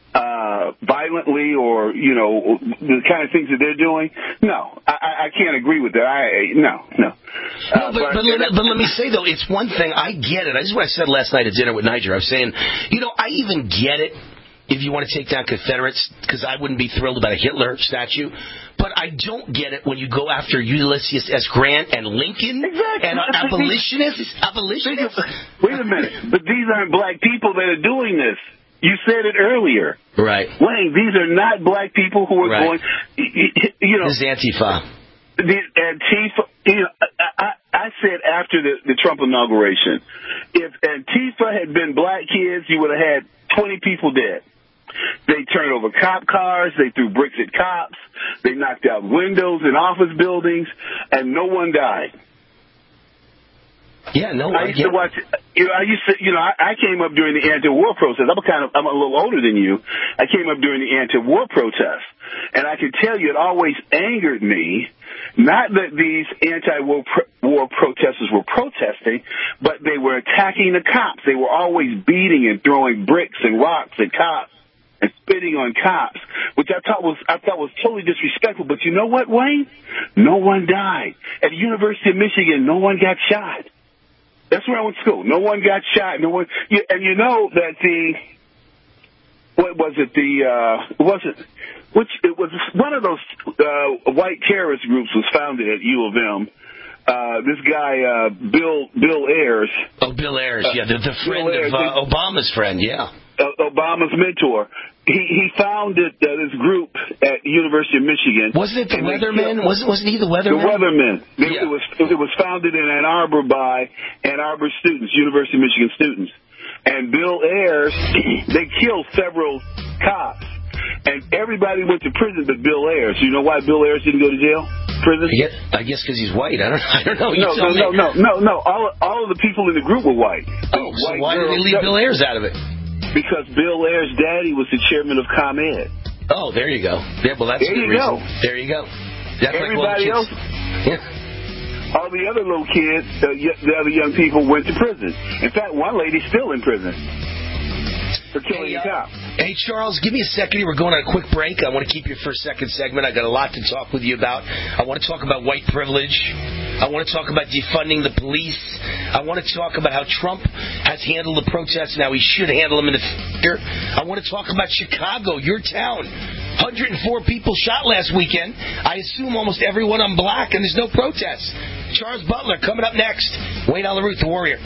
uh, violently or, you know, the kind of things that they're doing. No, I, I can't agree with that. I, no, no. Uh, no, but, but, but, let, but let me say, though, it's one thing. I get it. This is what I said last night at dinner with Niger. I was saying, you know, I even get it if you want to take down Confederates, because I wouldn't be thrilled about a Hitler statue. But I don't get it when you go after Ulysses S. Grant and Lincoln exactly. and uh, abolitionists. Abolitionists. Wait a minute. But these aren't black people that are doing this. You said it earlier. Right. Wayne, these are not black people who are right. going, you know. This is Antifa. The Antifa, you know, I, I, I said after the, the Trump inauguration, if Antifa had been black kids, you would have had twenty people dead. They turned over cop cars. They threw bricks at cops. They knocked out windows in office buildings, and no one died. Yeah, no. I used yeah. to watch. You know, I used to. You know, I, I came up during the anti-war protest. I'm a kind of. I'm a little older than you. I came up during the anti-war protest, and I can tell you, it always angered me Not that these anti-war pro- war protesters were protesting, but they were attacking the cops. They were always beating and throwing bricks and rocks at cops and spitting on cops, which I thought was I thought was totally disrespectful. But you know what, Wayne? No one died. At the University of Michigan, no one got shot. That's where I went to school. No one got shot. No one. And you know that the what was it? The uh, was it? Which it was one of those uh, white terrorist groups was founded at U of M. Uh, this guy, uh, Bill Bill Ayers. Oh, Bill Ayers, yeah, the, the friend Ayers, of uh, Obama's friend, yeah. Uh, Obama's mentor. He he founded uh, this group at the University of Michigan. Wasn't it the Weathermen? Wasn't wasn't he the Weathermen? The Weathermen. They, Yeah. It was it was founded in Ann Arbor by Ann Arbor students, University of Michigan students. And Bill Ayers, they killed several cops. And everybody went to prison but Bill Ayers. You know why Bill Ayers didn't go to jail? Prison? I guess because he's white. I don't. I don't know. You No, no, tell no, me. no, no, no. All all of the people in the group were white. Oh, so White why did they girls- leave Bill Ayers out of it? Because Bill Ayers' daddy was the chairman of ComEd. Oh, there you go. Yeah, well, that's There a good you go. reason. There you go. That's Everybody like, well, else, kids- Yeah. all the other little kids, uh, y- the other young people went to prison. In fact, one lady's still in prison for killing Hey, a uh, cop. Hey, Charles, give me a second here. We're going on a quick break. I want to keep you for a second segment. I got a lot to talk with you about. I want to talk about white privilege. I want to talk about defunding the police. I want to talk about how Trump has handled the protests and how he should handle them in the future. I want to talk about Chicago, your town. one hundred four people shot last weekend. I assume almost everyone on black, and there's no protests. Charles Butler coming up next. Wayne Alaroot, the Warrior.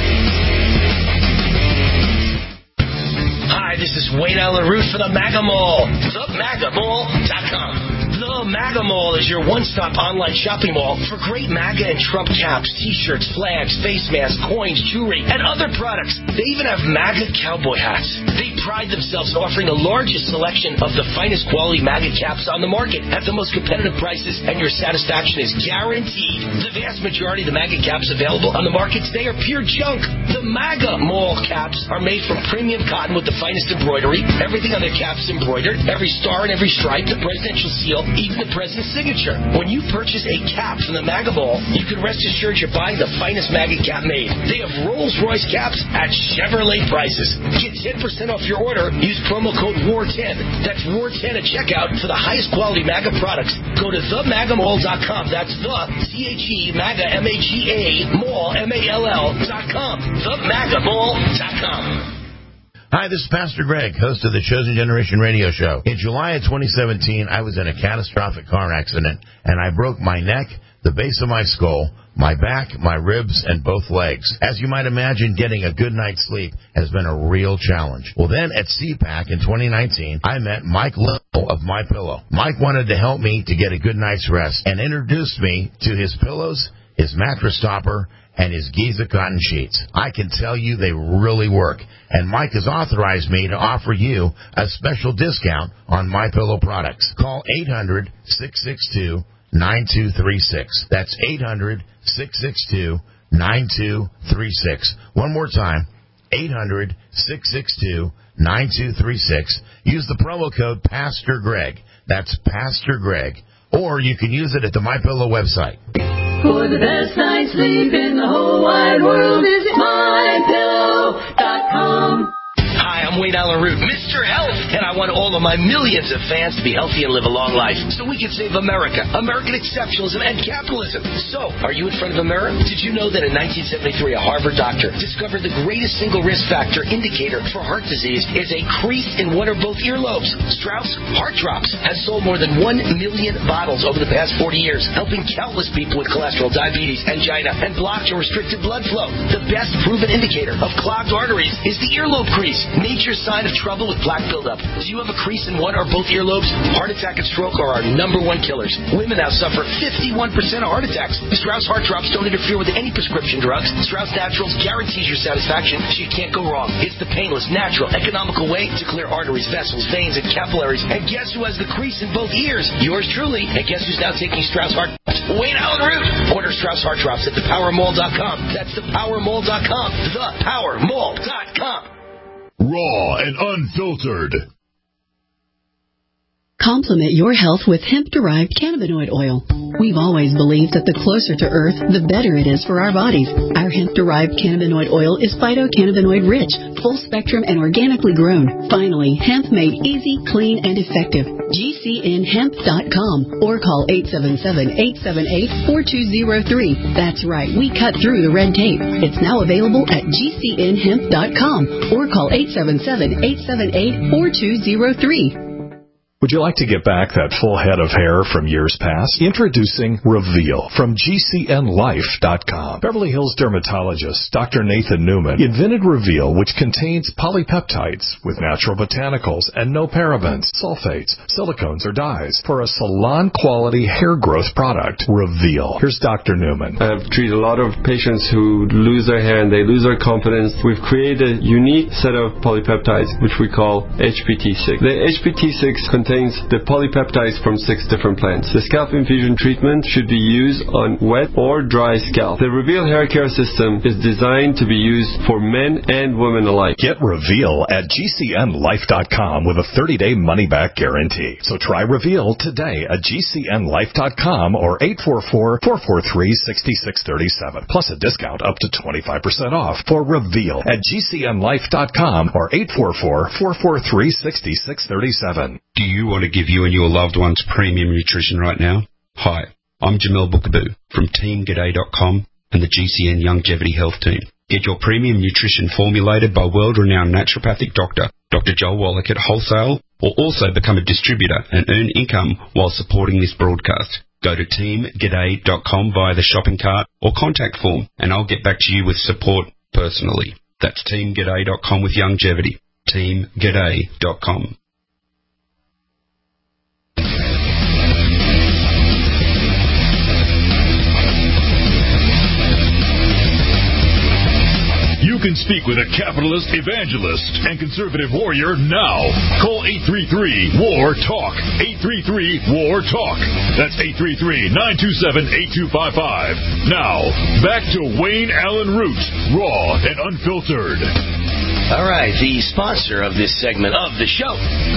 Hi, this is Wayne Alaroot for the MAGA Mall. the maga mall dot com. The MAGA Mall is your one-stop online shopping mall for great MAGA and Trump caps, T-shirts, flags, face masks, coins, jewelry, and other products. They even have MAGA cowboy hats. They pride themselves in offering the largest selection of the finest quality MAGA caps on the market at the most competitive prices, and your satisfaction is guaranteed. The vast majority of the MAGA caps available on the market today are pure junk. The MAGA Mall caps are made from premium cotton with the finest embroidery. Everything on their caps is embroidered. Every star and every stripe, the presidential seal, even the president's signature. When you purchase a cap from the MAGA Mall, you can rest assured you're buying the finest MAGA cap made. They have Rolls-Royce caps at Chevrolet prices. Get ten percent off your order. Use promo code W A R ten. That's W A R ten at checkout for the highest quality MAGA products. Go to the maga mall dot com. That's the C H E MAGA M A G A Mall M A L L dot com. the maga mall dot com. Hi, this is Pastor Greg, host of the Chosen Generation radio show. In July of twenty seventeen, I was in a catastrophic car accident, and I broke my neck, the base of my skull, my back, my ribs, and both legs. As you might imagine, getting a good night's sleep has been a real challenge. Well, then at C PAC in twenty nineteen, I met Mike Little of MyPillow. Mike wanted to help me to get a good night's rest and introduced me to his pillows, his mattress topper, and his Giza cotton sheets. I can tell you they really work. And Mike has authorized me to offer you a special discount on MyPillow products. Call eight hundred, six six two, nine two three six. That's eight hundred, six six two, nine two three six. One more time, eight hundred, six six two, nine two three six. Use the promo code Pastor Greg. That's Pastor Greg. Or you can use it at the MyPillow website. For the best night's sleep in the whole wide world, visit my pillow dot com. Hi, I'm Wayne Alaroot, Mister Health, and I want all of my millions of fans to be healthy and live a long life so we can save America, American exceptionalism, and capitalism. So, are you in front of a mirror? Did you know that in nineteen seventy-three, a Harvard doctor discovered the greatest single risk factor indicator for heart disease is a crease in one or both earlobes? Strauss Heart Drops has sold more than one million bottles over the past forty years, helping countless people with cholesterol, diabetes, angina, and blocked or restricted blood flow. The best proven indicator of clogged arteries is the earlobe crease. Nature's sign of trouble with plaque buildup. Do you have a crease in one or both earlobes? Heart attack and stroke are our number one killers. Women now suffer fifty-one percent of heart attacks. Strauss Heart Drops don't interfere with any prescription drugs. Strauss Naturals guarantees your satisfaction, so you can't go wrong. It's the painless, natural, economical way to clear arteries, vessels, veins, and capillaries. And guess who has the crease in both ears? Yours truly. And guess who's now taking Strauss Heart Drops? Wayne Alaroot. Order Strauss Heart Drops at the power mall dot com. That's the power mall dot com. the power mall dot com. Raw and unfiltered. Complement your health with hemp-derived cannabinoid oil. We've always believed that the closer to Earth, the better it is for our bodies. Our hemp-derived cannabinoid oil is phytocannabinoid-rich, full-spectrum, and organically grown. Finally, hemp made easy, clean, and effective. G C N hemp dot com or call eight seven seven, eight seven eight, four two zero three. That's right, we cut through the red tape. It's now available at G C N hemp dot com or call eight seven seven, eight seven eight, four two zero three. Would you like to get back that full head of hair from years past? Introducing Reveal from G C N life dot com. Beverly Hills dermatologist Doctor Nathan Newman invented Reveal, which contains polypeptides with natural botanicals and no parabens, sulfates, silicones, or dyes for a salon-quality hair growth product. Reveal. Here's Doctor Newman. I've treated a lot of patients who lose their hair and they lose their confidence. We've created a unique set of polypeptides, which we call H P T six. The H P T six contains contains the polypeptides from six different plants. The scalp infusion treatment should be used on wet or dry scalp. The Reveal hair care system is designed to be used for men and women alike. Get Reveal at G C N life dot com with a thirty-day money-back guarantee. So try Reveal today at G C N life dot com or eight four four, four four three, six six three seven. Plus a discount up to twenty-five percent off for Reveal at G C N life dot com or eight four four, four four three, six six three seven. Do you want to give you and your loved ones premium nutrition right now? Hi, I'm Jamel Bookaboo from Team G'day dot com and the G C N Longevity Health Team. Get your premium nutrition formulated by world-renowned naturopathic doctor, Doctor Joel Wallach at wholesale, or also become a distributor and earn income while supporting this broadcast. Go to Team G'day dot com via the shopping cart or contact form, and I'll get back to you with support personally. That's Team G'day dot com with longevity. Team G'day dot com. You can speak with a capitalist evangelist and conservative warrior now. Call eight three three, W A R, TALK. eight three three, W A R, TALK. That's eight three three, nine two seven, eight two five five. Now, back to Wayne Allen Root, raw and unfiltered. All right, the sponsor of this segment of the show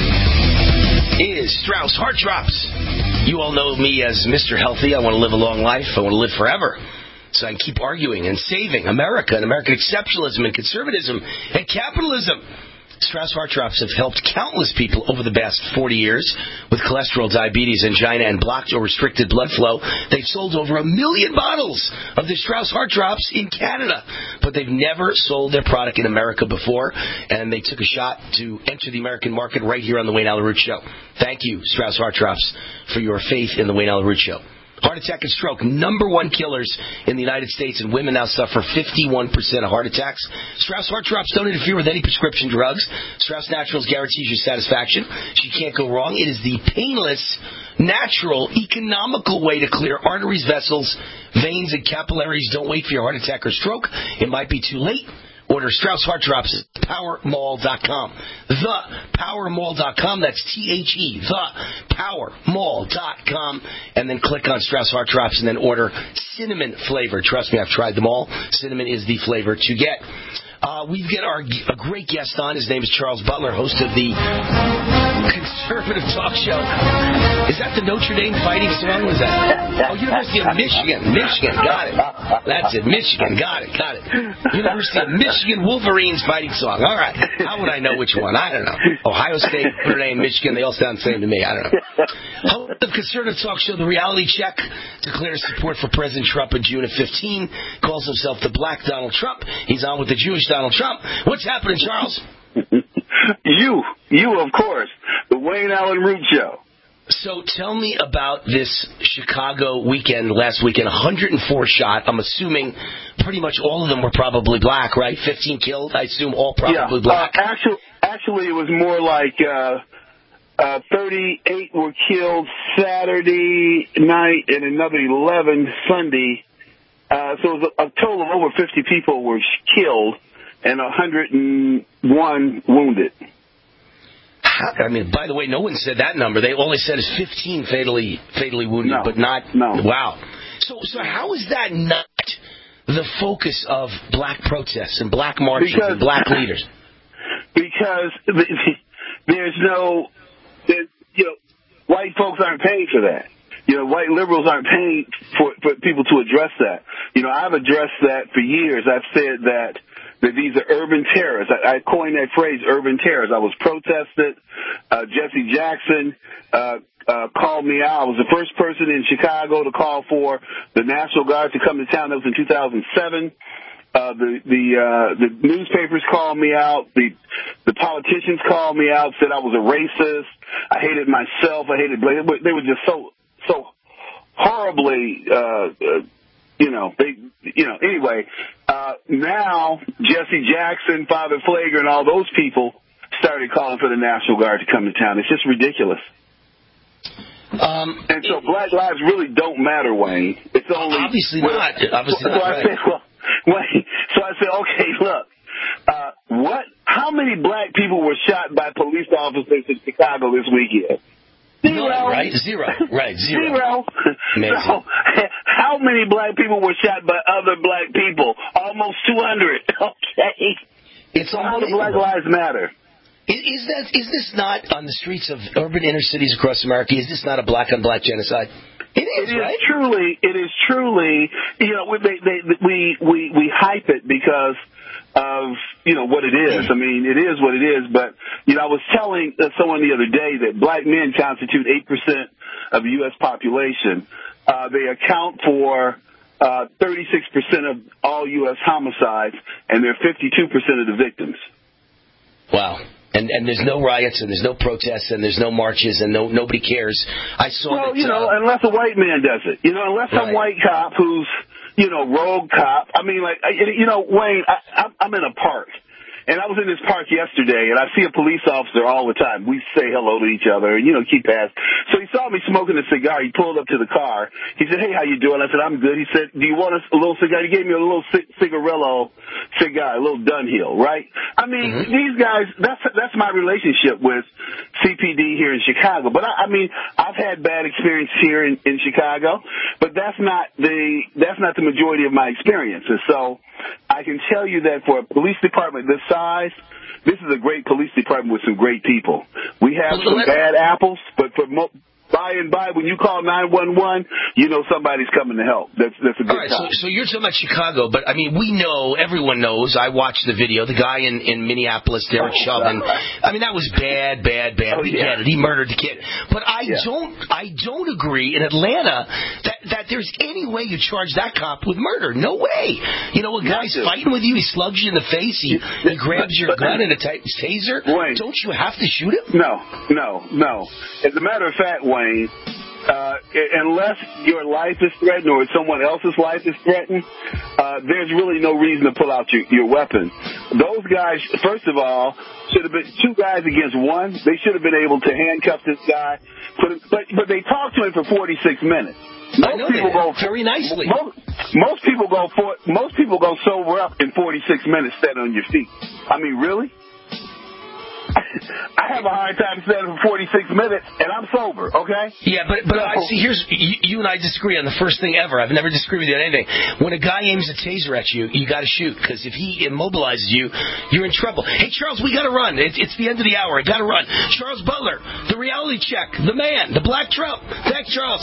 is Strauss Heart Drops. You all know me as Mister Healthy. I want to live a long life. I want to live forever. So I can keep arguing and saving America and American exceptionalism and conservatism and capitalism. Strauss Heart Drops have helped countless people over the past forty years with cholesterol, diabetes, angina, and blocked or restricted blood flow. They've sold over a million bottles of the Strauss Heart Drops in Canada, but they've never sold their product in America before, and they took a shot to enter the American market right here on the Wayne Allen Root Show. Thank you, Strauss Heart Drops, for your faith in the Wayne Allen Root Show. Heart attack and stroke, number one killers in the United States, and women now suffer fifty-one percent of heart attacks. Strauss Heart Drops don't interfere with any prescription drugs. Strauss Naturals guarantees you satisfaction. She can't go wrong. It is the painless, natural, economical way to clear arteries, vessels, veins, and capillaries. Don't wait for your heart attack or stroke. It might be too late. Order Strauss Heart Drops at power mall dot com. the power mall dot com. That's T H E, the power mall dot com. And then click on Strauss Heart Drops and then order cinnamon flavor. Trust me, I've tried them all. Cinnamon is the flavor to get. Uh, we get our a great guest on. His name is Charles Butler, host of the Conservative Talk Show. Is that the Notre Dame fighting song? Was that? Oh, University of Michigan. Michigan, got it. That's it. Michigan, got it, got it. University of Michigan Wolverines fighting song. All right. How would I know which one? I don't know. Ohio State, Notre Dame, Michigan, they all sound the same to me. I don't know. Host of the Conservative Talk Show, The Reality Check, declares support for President Trump in June of fifteen, calls himself the Black Donald Trump. He's on with the Jewish Donald Trump. What's happening, Charles? you, you, of course, the Wayne Allen Root Show. So tell me about this Chicago weekend, last weekend, one hundred four shot. I'm assuming pretty much all of them were probably black, right? fifteen killed, I assume all probably yeah, black. Uh, actually, actually, it was more like uh, uh, thirty-eight were killed Saturday night and another eleven Sunday. Uh, so it was a, a total of over fifty people were killed and one hundred one wounded. I mean, by the way, no one said that number. They all they said is fifteen fatally fatally wounded, no, but not. No. Wow. So, so how is that not the focus of black protests and black marches because, and black leaders? Because there's no, there's, you know, white folks aren't paying for that. You know, white liberals aren't paying for, for people to address that. You know, I've addressed that for years. I've said that, that these are urban terrorists. I, I coined that phrase, urban terrorists. I was protested. Uh, Jesse Jackson uh, uh, called me out. I was the first person in Chicago to call for the National Guard to come to town. That was in two thousand seven. Uh, the the uh, the newspapers called me out. The the politicians called me out. Said I was a racist. I hated myself. I hated black. They were just so so horribly, uh, uh, you know. They you know. Anyway, uh, now Jesse Jackson, Father Flager, and all those people started calling for the National Guard to come to town. It's just ridiculous. Um, and so Black lives really don't matter, Wayne. It's only obviously well, not. Obviously so, not. So I right. said, well, Wayne. So I said, okay, look. Uh, what? How many black people were shot by police officers in Chicago this weekend? Zero. None, right? Zero. Right. Zero. Zero. Amazing. So, how many black people were shot by other black people? Almost two hundred. Okay. It's so how do Black Lives Matter? Is, is that is this not on the streets of urban inner cities across America? Is this not a black on black genocide? It is, it is right? truly. It is truly. You know, we they, they, we we we hype it because of you know what it is. I mean, it is what it is. But you know, I was telling someone the other day that black men constitute eight percent of the U S population. Uh, they account for uh, thirty-six percent of all U S homicides, and they're fifty-two percent of the victims. Wow. And and there's no riots and there's no protests and there's no marches and no nobody cares. I saw. Well, that, you know, uh, unless a white man does it, you know, unless some right. white cop who's you know rogue cop. I mean, like you know, Wayne, I, I'm in a park. And I was in this park yesterday, and I see a police officer all the time. We say hello to each other, and, you know, keep past. So he saw me smoking a cigar. He pulled up to the car. He said, hey, how you doing? I said, I'm good. He said, do you want a, a little cigar? He gave me a little c- cigarillo cigar, a little Dunhill, right? I mean, mm-hmm. these guys, that's that's my relationship with C P D here in Chicago. But, I, I mean, I've had bad experience here in, in Chicago, but that's not the that's not the majority of my experiences. So I can tell you that for a police department this size, this is a great police department with some great people. We have some bad apples, but for mo- by and by, when you call nine one one, you know somebody's coming to help. That's that's a good All right, time. so, so you're talking about Chicago, but I mean, we know, everyone knows. I watched the video. The guy in, in Minneapolis, Derek Oh, Chauvin. I mean, that was bad, bad, bad. Oh, we yeah. get it. He murdered the kid. But I Yeah. don't, I don't agree in Atlanta that that there's any way you charge that cop with murder. No way. You know, a guy's fighting with you. He slugs you in the face. He, he grabs your gun and a t- taser. Wayne. Don't you have to shoot him? No, no, no. As a matter of fact, Wayne, uh, unless your life is threatened or someone else's life is threatened, uh, there's really no reason to pull out your, your weapon. Those guys, first of all, should have been two guys against one. They should have been able to handcuff this guy, put him, but but they talked to him for forty-six minutes. Most I know people they go very nicely. Most, most people go for most people go sober up in forty-six minutes standing on your feet. I mean, really? I have a hard time standing for forty-six minutes, and I'm sober, okay? Yeah, but but So- I see. Here's you, you and I disagree on the first thing ever. I've never disagreed with you on anything. When a guy aims a taser at you, you got to shoot because if he immobilizes you, you're in trouble. Hey, Charles, we got to run. It's, it's the end of the hour. I got to run. Charles Butler, the reality check, the man, the Black Trump. Thanks, Charles.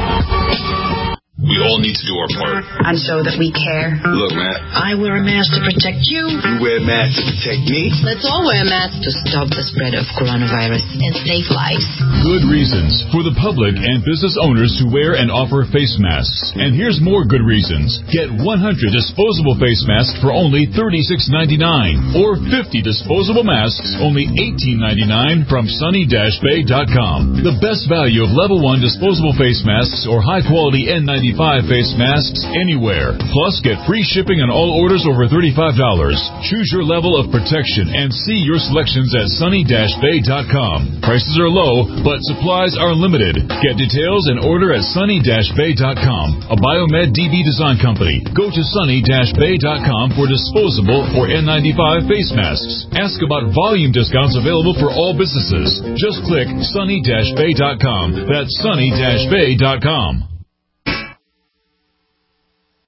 We all need to do our part. And show that we care. Look, Matt. I wear a mask to protect you. You wear a mask to protect me. Let's all wear a mask to stop the spread of coronavirus and save lives. Good reasons for the public and business owners to wear and offer face masks. And here's more good reasons. Get one hundred disposable face masks for only thirty-six ninety-nine or fifty disposable masks only eighteen ninety-nine from sunny dash bay dot com. The best value of level one disposable face masks or high quality N ninety-five face masks anywhere. Plus, get free shipping on all orders over thirty-five dollars. Choose your level of protection and see your selections at sunny dash bay dot com. Prices are low, but supplies are limited. Get details and order at sunny dash bay dot com, a Biomed D B design company. Go to sunny dash bay dot com for disposable or N ninety-five face masks. Ask about volume discounts available for all businesses. Just click sunny dash bay dot com. That's sunny dash bay dot com.